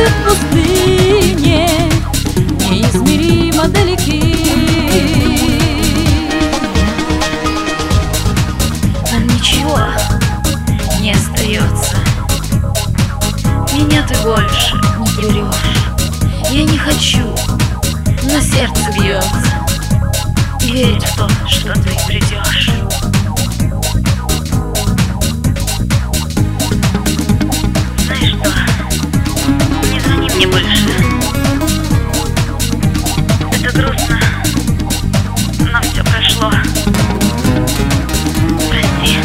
в пустыне, неизмеримо далеки. Нам ничего не остается. Меня ты больше не берешь. Я не хочу, но сердце бьется и верит в то, что ты придешь. Знаешь что? Не звони мне больше. Это грустно, но все прошло. Прости.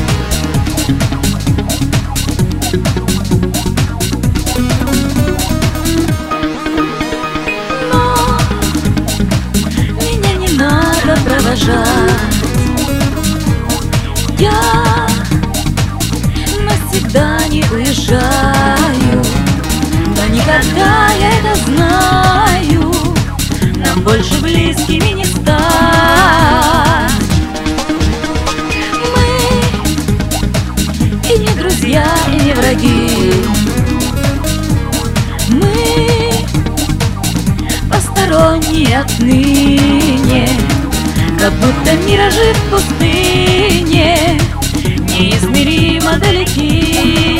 Провожать я навсегда не уезжаю, но никогда я это знаю, нам больше близкими не стать. Мы и не друзья, и не враги. Мы посторонние отныне, как будто миражи в пустыне, неизмеримо далеки.